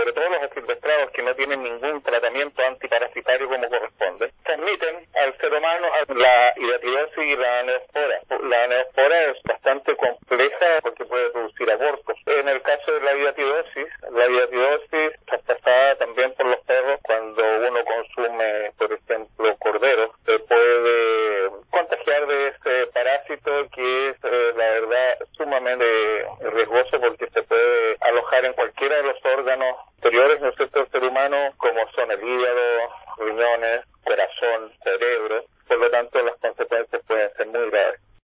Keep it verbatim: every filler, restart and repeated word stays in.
sobre todo los asilvestrados que no tienen ningún tratamiento antiparasitario como corresponde, transmiten al ser humano la hidatidosis y la neospora. La neospora es bastante compleja porque puede producir abortos. En el caso de la hidatidosis, la hidatidosis traspasada también por los perros cuando uno consume, por ejemplo, corderos, se puede contagiar de este parásito que es, eh, la verdad, sumamente riesgoso porque se puede alojar en cualquiera de los órganos superiores, ¿no es cierto?, del ser humano, como son el hígado, riñones, corazón, cerebro. Por lo tanto, las consecuencias pueden ser muy graves.